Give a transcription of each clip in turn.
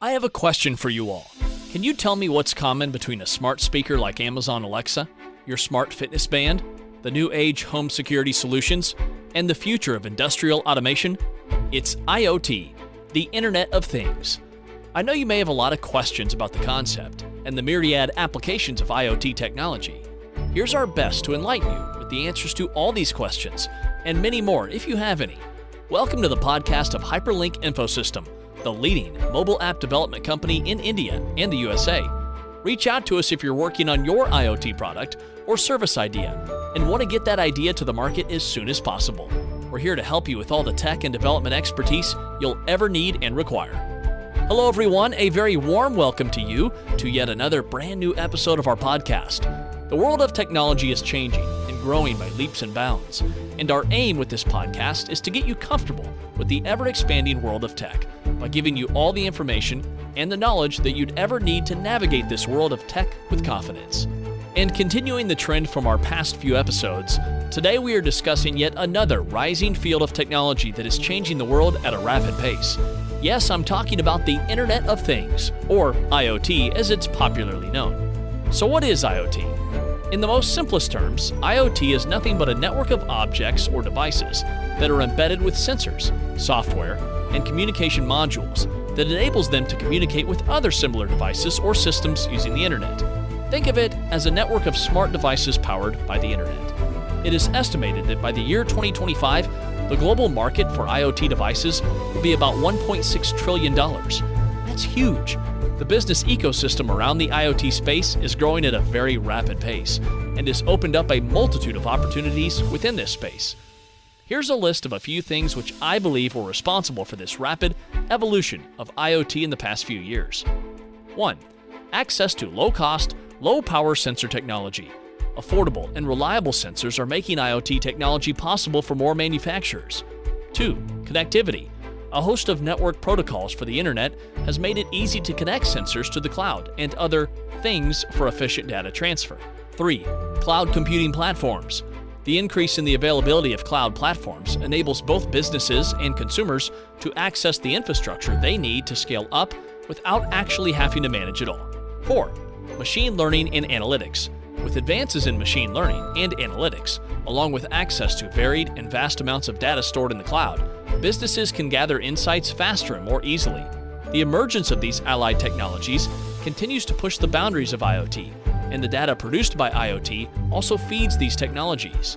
I have a question for you all. Can you tell me what's common between a smart speaker like Amazon Alexa, your smart fitness band, the new age home security solutions, and the future of industrial automation? It's IoT, the Internet of Things. I know you may have a lot of questions about the concept and the myriad applications of IoT technology. Here's our best to enlighten you with the answers to all these questions and many more if you have any. Welcome to the podcast of Hyperlink Infosystem, the leading mobile app development company in India and the USA. Reach out to us if you're working on your IoT product or service idea and want to get that idea to the market as soon as possible. We're here to help you with all the tech and development expertise you'll ever need and require. Hello everyone, a very warm welcome to you to yet another brand new episode of our podcast. The world of technology is changing and growing by leaps and bounds, and our aim with this podcast is to get you comfortable with the ever-expanding world of tech by giving you all the information and the knowledge that you'd ever need to navigate this world of tech with confidence. And continuing the trend from our past few episodes, today we are discussing yet another rising field of technology that is changing the world at a rapid pace. Yes, I'm talking about the Internet of Things, or IoT as it's popularly known. So what is IoT? In the most simplest terms, IoT is nothing but a network of objects or devices that are embedded with sensors, software, and communication modules that enables them to communicate with other similar devices or systems using the Internet. Think of it as a network of smart devices powered by the Internet. It is estimated that by the year 2025, the global market for IoT devices will be about $1.6 trillion. That's huge. The business ecosystem around the IoT space is growing at a very rapid pace and has opened up a multitude of opportunities within this space. Here's a list of a few things which I believe were responsible for this rapid evolution of IoT in the past few years. 1. Access to low-cost, low-power sensor technology. Affordable and reliable sensors are making IoT technology possible for more manufacturers. 2. Connectivity. A host of network protocols for the Internet has made it easy to connect sensors to the cloud and other things for efficient data transfer. 3. Cloud computing platforms. The increase in the availability of cloud platforms enables both businesses and consumers to access the infrastructure they need to scale up without actually having to manage it all. 4. Machine learning and analytics. With advances in machine learning and analytics, along with access to varied and vast amounts of data stored in the cloud, businesses can gather insights faster and more easily. The emergence of these allied technologies continues to push the boundaries of IoT, and the data produced by IoT also feeds these technologies.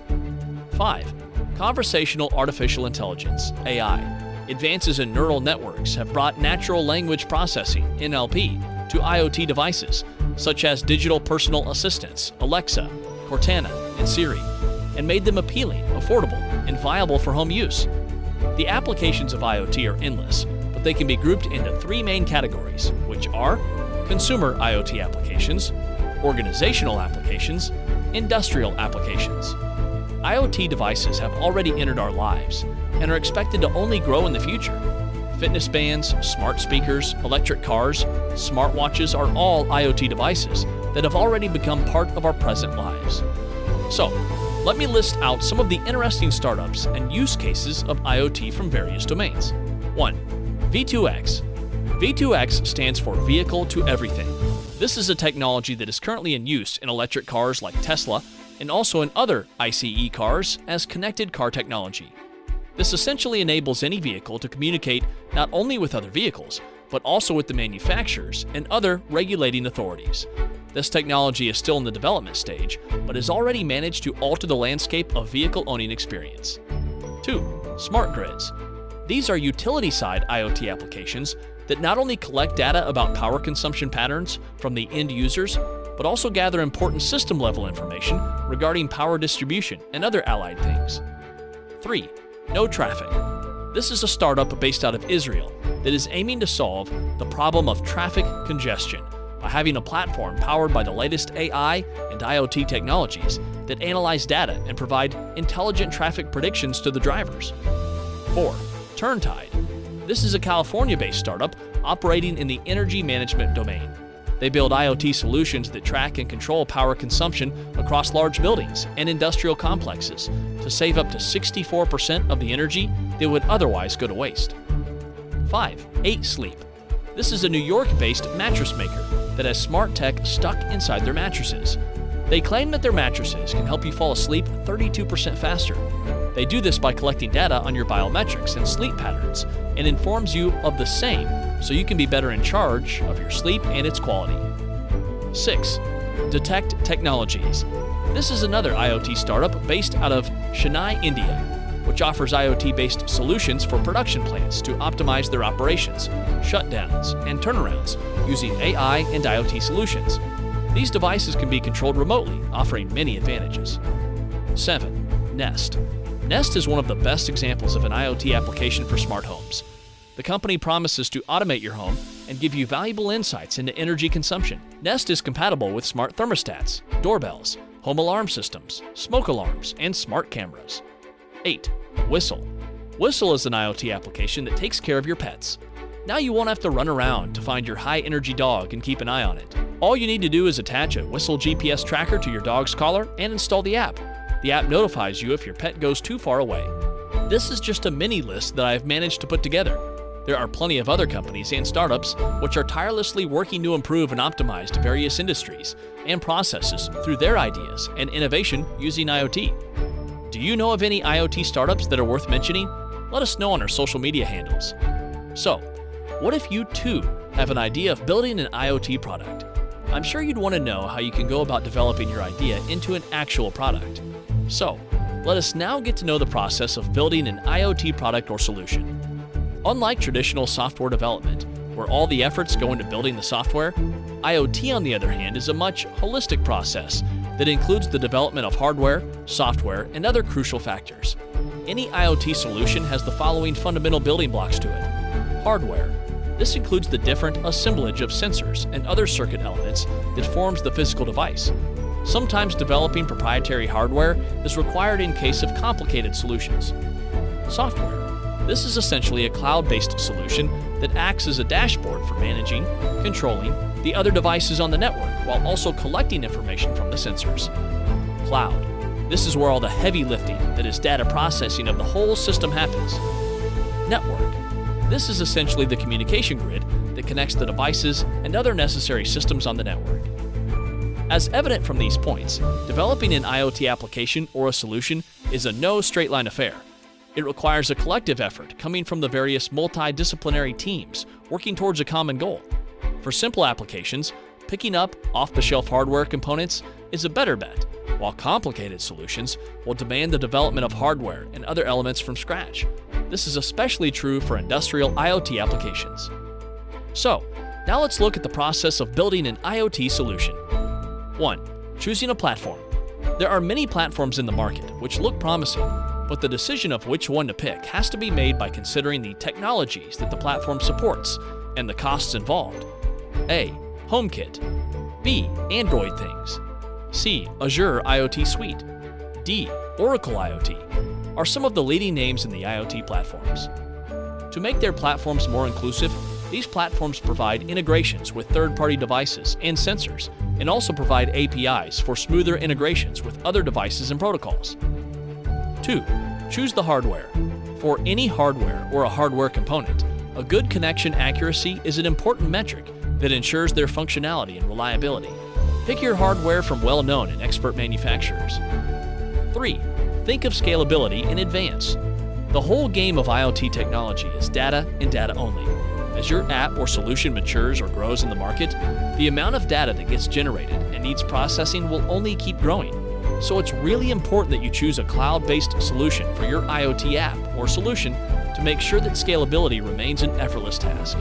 5. Conversational artificial intelligence, AI. Advances in neural networks have brought natural language processing, NLP, to IoT devices, such as digital personal assistants, Alexa, Cortana, and Siri, and made them appealing, affordable, and viable for home use. The applications of IoT are endless, but they can be grouped into 3 main categories, which are consumer IoT applications, organizational applications, industrial applications. IoT devices have already entered our lives and are expected to only grow in the future. Fitness bands, smart speakers, electric cars, smartwatches are all IoT devices that have already become part of our present lives. So, let me list out some of the interesting startups and use cases of IoT from various domains. 1. V2X. V2X stands for Vehicle to Everything. This is a technology that is currently in use in electric cars like Tesla and also in other ICE cars as connected car technology. This essentially enables any vehicle to communicate not only with other vehicles, but also with the manufacturers and other regulating authorities. This technology is still in the development stage, but has already managed to alter the landscape of vehicle owning experience. 2. Smart grids. These are utility-side IoT applications that not only collect data about power consumption patterns from the end users, but also gather important system-level information regarding power distribution and other allied things. 3. NoTraffic. This is a startup based out of Israel that is aiming to solve the problem of traffic congestion by having a platform powered by the latest AI and IoT technologies that analyze data and provide intelligent traffic predictions to the drivers. 4. Turntide. This is a California-based startup operating in the energy management domain. They build IoT solutions that track and control power consumption across large buildings and industrial complexes to save up to 64% of the energy that would otherwise go to waste. 5. 8 Sleep. This is a New York-based mattress maker that has smart tech stuck inside their mattresses. They claim that their mattresses can help you fall asleep 32% faster. They do this by collecting data on your biometrics and sleep patterns and informs you of the same so you can be better in charge of your sleep and its quality. 6. Detect Technologies. This is another IoT startup based out of Chennai, India, which offers IoT-based solutions for production plants to optimize their operations, shutdowns, and turnarounds using AI and IoT solutions. These devices can be controlled remotely, offering many advantages. 7. Nest. Nest is one of the best examples of an IoT application for smart homes. The company promises to automate your home and give you valuable insights into energy consumption. Nest is compatible with smart thermostats, doorbells, home alarm systems, smoke alarms, and smart cameras. 8. Whistle. Whistle is an IoT application that takes care of your pets. Now you won't have to run around to find your high-energy dog and keep an eye on it. All you need to do is attach a Whistle GPS tracker to your dog's collar and install the app. The app notifies you if your pet goes too far away. This is just a mini list that I have managed to put together. There are plenty of other companies and startups which are tirelessly working to improve and optimize various industries and processes through their ideas and innovation using IoT. Do you know of any IoT startups that are worth mentioning? Let us know on our social media handles. So, what if you too have an idea of building an IoT product? I'm sure you'd want to know how you can go about developing your idea into an actual product. So, let us now get to know the process of building an IoT product or solution. Unlike traditional software development, where all the efforts go into building the software, IoT, on the other hand, is a much holistic process that includes the development of hardware, software, and other crucial factors. Any IoT solution has the following fundamental building blocks to it. Hardware. This includes the different assemblage of sensors and other circuit elements that forms the physical device. Sometimes developing proprietary hardware is required in case of complicated solutions. Software. This is essentially a cloud-based solution that acts as a dashboard for managing, controlling the other devices on the network while also collecting information from the sensors. Cloud. This is where all the heavy lifting, that is data processing of the whole system, happens. Network. This is essentially the communication grid that connects the devices and other necessary systems on the network. As evident from these points, developing an IoT application or a solution is a no straight line affair. It requires a collective effort coming from the various multidisciplinary teams working towards a common goal. For simple applications, picking up off-the-shelf hardware components is a better bet, while complicated solutions will demand the development of hardware and other elements from scratch. This is especially true for industrial IoT applications. So, now let's look at the process of building an IoT solution. 1. Choosing a platform. There are many platforms in the market which look promising, but the decision of which one to pick has to be made by considering the technologies that the platform supports and the costs involved. A. HomeKit. B. Android Things. C. Azure IoT Suite. D. Oracle IoT are some of the leading names in the IoT platforms. To make their platforms more inclusive, these platforms provide integrations with third-party devices and sensors, and also provide APIs for smoother integrations with other devices and protocols. 2. Choose the hardware. For any hardware or a hardware component, a good connection accuracy is an important metric that ensures their functionality and reliability. Pick your hardware from well-known and expert manufacturers. 3. Think of scalability in advance. The whole game of IoT technology is data and data only. As your app or solution matures or grows in the market, the amount of data that gets generated and needs processing will only keep growing. So it's really important that you choose a cloud-based solution for your IoT app or solution to make sure that scalability remains an effortless task.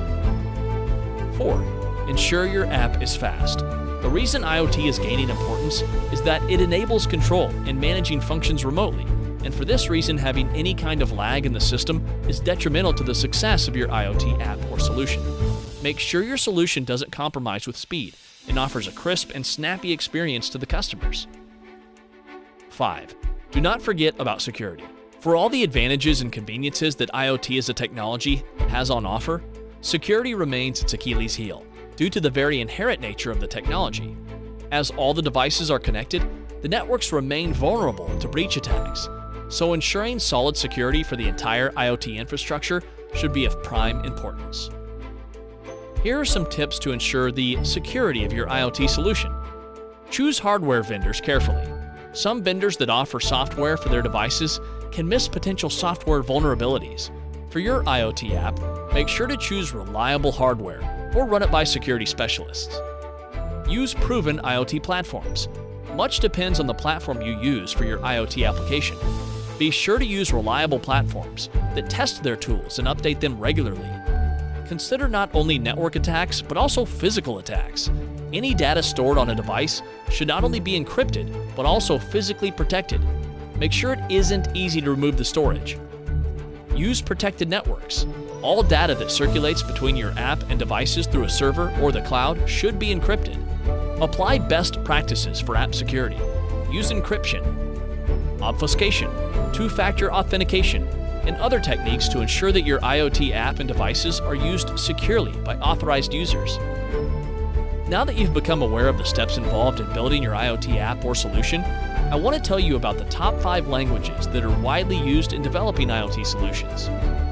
4. Ensure your app is fast. The reason IoT is gaining importance is that it enables control and managing functions remotely, and for this reason, having any kind of lag in the system is detrimental to the success of your IoT app or solution. Make sure your solution doesn't compromise with speed and offers a crisp and snappy experience to the customers. 5. Do not forget about security. For all the advantages and conveniences that IoT as a technology has on offer, security remains its Achilles heel due to the very inherent nature of the technology. As all the devices are connected, the networks remain vulnerable to breach attacks, so ensuring solid security for the entire IoT infrastructure should be of prime importance. Here are some tips to ensure the security of your IoT solution. Choose hardware vendors carefully. Some vendors that offer software for their devices can miss potential software vulnerabilities. For your IoT app, make sure to choose reliable hardware or run it by security specialists. Use proven IoT platforms. Much depends on the platform you use for your IoT application. Be sure to use reliable platforms that test their tools and update them regularly. Consider not only network attacks, but also physical attacks. Any data stored on a device should not only be encrypted, but also physically protected. Make sure it isn't easy to remove the storage. Use protected networks. All data that circulates between your app and devices through a server or the cloud should be encrypted. Apply best practices for app security. Use encryption, obfuscation, two-factor authentication, and other techniques to ensure that your IoT app and devices are used securely by authorized users. Now that you've become aware of the steps involved in building your IoT app or solution, I want to tell you about the top 5 languages that are widely used in developing IoT solutions.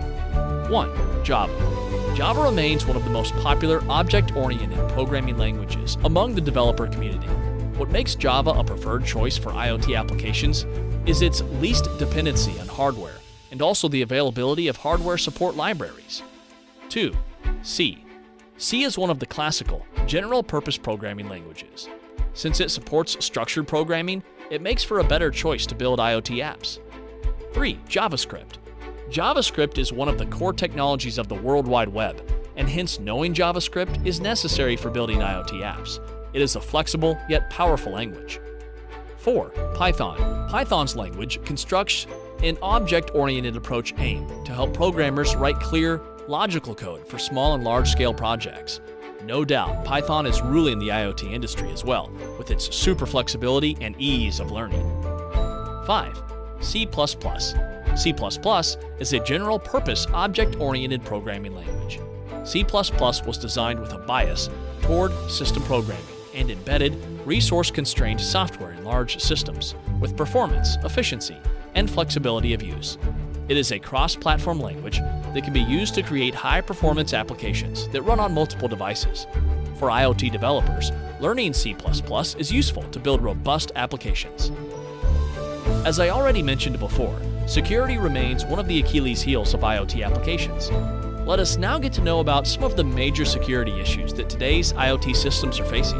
1. Java. Java remains one of the most popular object-oriented programming languages among the developer community. What makes Java a preferred choice for IoT applications is its least dependency on hardware and also the availability of hardware support libraries. 2. C. C is one of the classical, general-purpose programming languages. Since it supports structured programming, it makes for a better choice to build IoT apps. 3. JavaScript. JavaScript is one of the core technologies of the World Wide Web, and hence knowing JavaScript is necessary for building IoT apps. It is a flexible yet powerful language. 4. Python. Python's language constructs an object-oriented approach aimed to help programmers write clear, logical code for small and large-scale projects. No doubt, Python is ruling the IoT industry as well, with its super flexibility and ease of learning. 5. C++. C++ is a general-purpose object-oriented programming language. C++ was designed with a bias toward system programming and embedded, resource-constrained software in large systems with performance, efficiency, and flexibility of use. It is a cross-platform language that can be used to create high-performance applications that run on multiple devices. For IoT developers, learning C++ is useful to build robust applications. As I already mentioned before, security remains one of the Achilles heels of IoT applications. Let us now get to know about some of the major security issues that today's IoT systems are facing.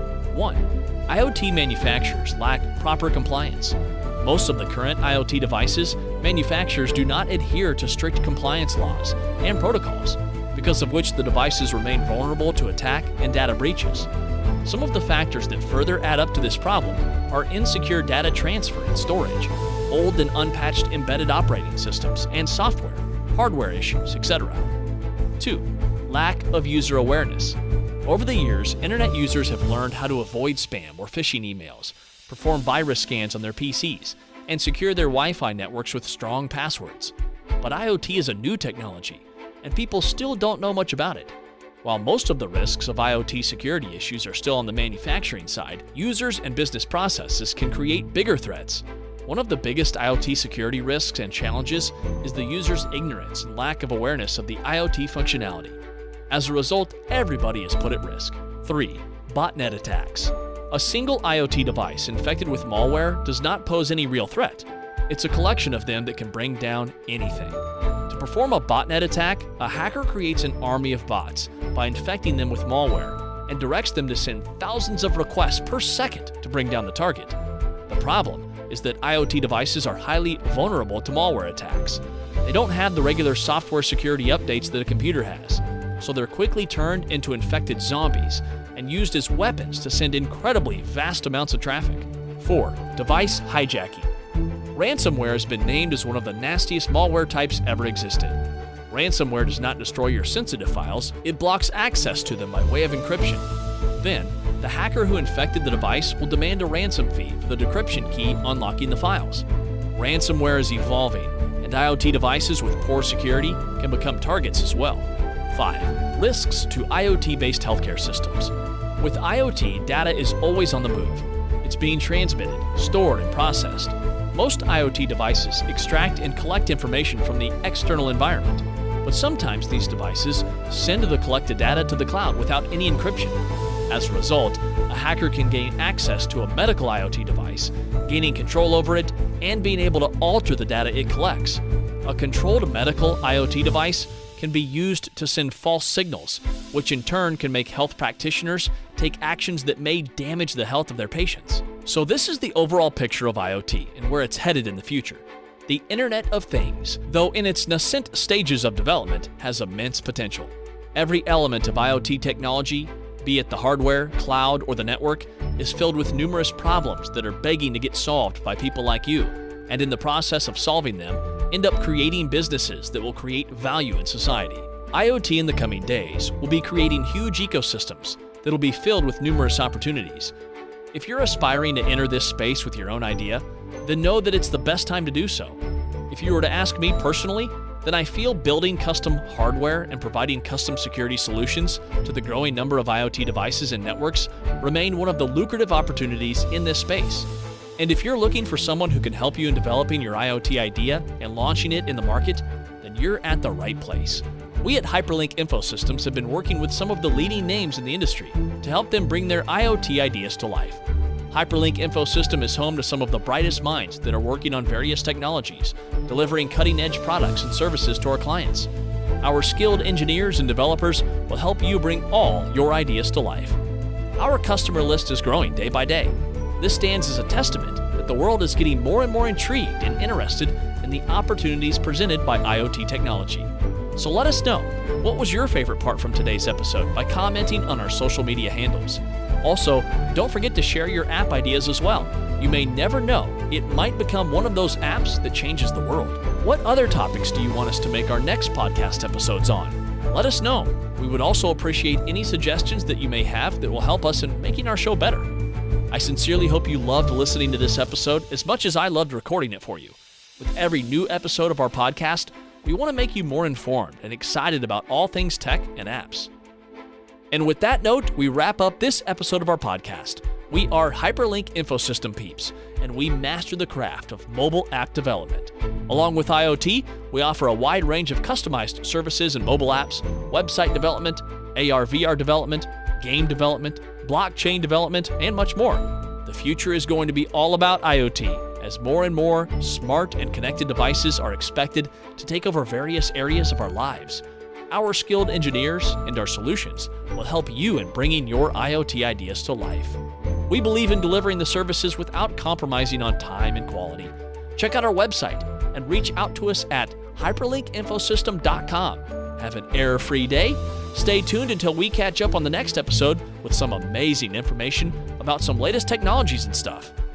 1. IoT manufacturers lack proper compliance. Most of the current IoT devices, manufacturers do not adhere to strict compliance laws and protocols, because of which the devices remain vulnerable to attack and data breaches. Some of the factors that further add up to this problem are insecure data transfer and storage, old and unpatched embedded operating systems and software, hardware issues, etc. 2. Lack of user awareness. Over the years, internet users have learned how to avoid spam or phishing emails, perform virus scans on their PCs, and secure their Wi-Fi networks with strong passwords. But IoT is a new technology, and people still don't know much about it. While most of the risks of IoT security issues are still on the manufacturing side, users and business processes can create bigger threats. One of the biggest IoT security risks and challenges is the user's ignorance and lack of awareness of the IoT functionality. As a result, everybody is put at risk. 3. Botnet attacks. A single IoT device infected with malware does not pose any real threat. It's a collection of them that can bring down anything. To perform a botnet attack, a hacker creates an army of bots by infecting them with malware and directs them to send thousands of requests per second to bring down the target. The problem is that IoT devices are highly vulnerable to malware attacks. They don't have the regular software security updates that a computer has, so they're quickly turned into infected zombies and used as weapons to send incredibly vast amounts of traffic. 4. Device hijacking. Ransomware has been named as one of the nastiest malware types ever existed. Ransomware does not destroy your sensitive files, it blocks access to them by way of encryption. Then, the hacker who infected the device will demand a ransom fee for the decryption key unlocking the files. Ransomware is evolving, and IoT devices with poor security can become targets as well. 5. Risks to IoT-based healthcare systems. With IoT, data is always on the move. It's being transmitted, stored, and processed. Most IoT devices extract and collect information from the external environment. but sometimes these devices send the collected data to the cloud without any encryption. As a result, a hacker can gain access to a medical IoT device, gaining control over it and being able to alter the data it collects. A controlled medical IoT device can be used to send false signals, which in turn can make health practitioners take actions that may damage the health of their patients. So this is the overall picture of IoT and where it's headed in the future. The Internet of Things, though in its nascent stages of development, has immense potential. Every element of IoT technology, be it the hardware, cloud, or the network, is filled with numerous problems that are begging to get solved by people like you, and in the process of solving them, end up creating businesses that will create value in society. IoT in the coming days will be creating huge ecosystems that will be filled with numerous opportunities. If you're aspiring to enter this space with your own idea, then know that it's the best time to do so. If you were to ask me personally, then I feel building custom hardware and providing custom security solutions to the growing number of IoT devices and networks remain one of the lucrative opportunities in this space. And if you're looking for someone who can help you in developing your IoT idea and launching it in the market, then you're at the right place. We at Hyperlink Infosystems have been working with some of the leading names in the industry to help them bring their IoT ideas to life. Hyperlink Infosystem is home to some of the brightest minds that are working on various technologies, delivering cutting-edge products and services to our clients. Our skilled engineers and developers will help you bring all your ideas to life. Our customer list is growing day by day. This stands as a testament that the world is getting more and more intrigued and interested in the opportunities presented by IoT technology. So let us know, what was your favorite part from today's episode by commenting on our social media handles. Also, don't forget to share your app ideas as well. You may never know, it might become one of those apps that changes the world. What other topics do you want us to make our next podcast episodes on? Let us know. We would also appreciate any suggestions that you may have that will help us in making our show better. I sincerely hope you loved listening to this episode as much as I loved recording it for you. With every new episode of our podcast, we want to make you more informed and excited about all things tech and apps. And with that note, we wrap up this episode of our podcast. We are Hyperlink Infosystem peeps, and we master the craft of mobile app development. Along with IoT, we offer a wide range of customized services and mobile apps, website development, AR/VR development, game development, blockchain development, and much more. The future is going to be all about IoT, as more and more smart and connected devices are expected to take over various areas of our lives. Our skilled engineers and our solutions will help you in bringing your IoT ideas to life. We believe in delivering the services without compromising on time and quality. Check out our website and reach out to us at hyperlinkinfosystem.com. Have an error-free day. Stay tuned until we catch up on the next episode with some amazing information about some latest technologies and stuff.